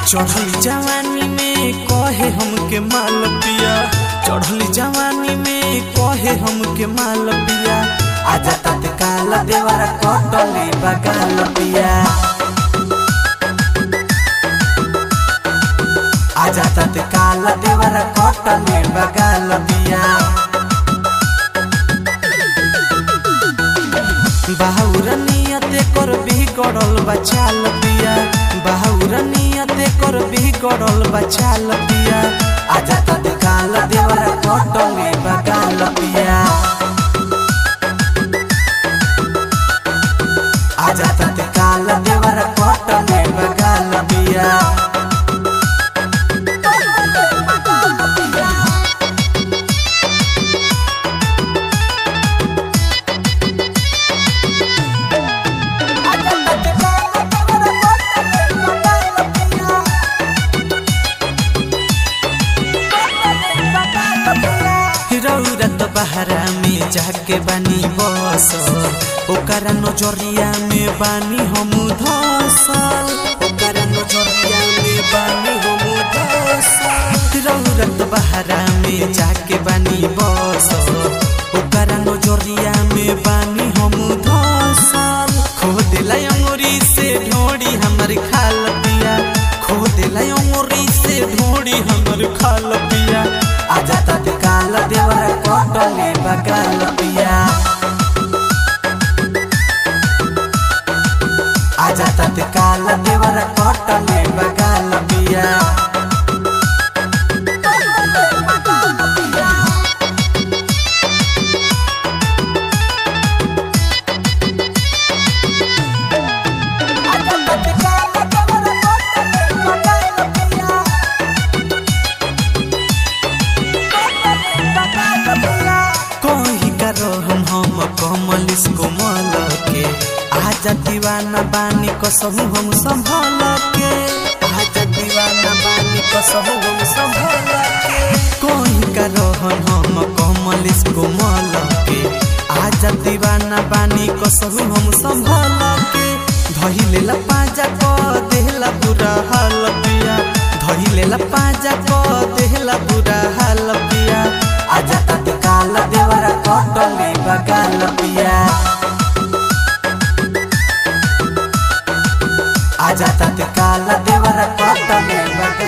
चढ़ली जवानी में कहे हमके माल पिया, चढ़ली जवानी में कहे हमके माल पिया। आजा तत्काल देवरा कटले बगाल पिया, आजा तत्काल देवरा कटले बगाल पिया। बाहुर नियते कर बिगड़ल बचाल पिया, बाहुर नियते कर बिगड़ल बचाल पिया। आजा तत्काल देवरा कटले बगाल पिया, आजा तत्काल देवरा कटले बगाल पिया। रौरत बहरा में जाके बानी बस, ओकरा नजरिया में बानी हम धसल, ओकरा नजरिया में बानी हम धसल। रौरत बहरा में जाके बानी बस, ओकरा नजरिया में बानी हम धसल। खो दिला अंगुरी से ढोड़ी हमर खाल पिया, खो दिला अंगुरी से ढोड़ी हमर खाल पिया। आजा तत्काल देवरा कटले बगाल पिया, आजा तत्काल देवरा कटले बगाल पिया। कमलिस कोमल के आजा दीवाना बानी कसहु हम संभल के, आजा दीवाना बानी कसहु हम संभल के। कोई का रहन हम कमलिस कोमल के आजा दीवाना बानी कसहु हम संभल के। धइले ला पाजा को देहला बुरा हाल पिया, धइले ला पाजा को देहला बुरा हाल पिया। आजा तत्काल देवरा कटले बगाल पिया, आजा तत्काल देवरा कटले बगाल।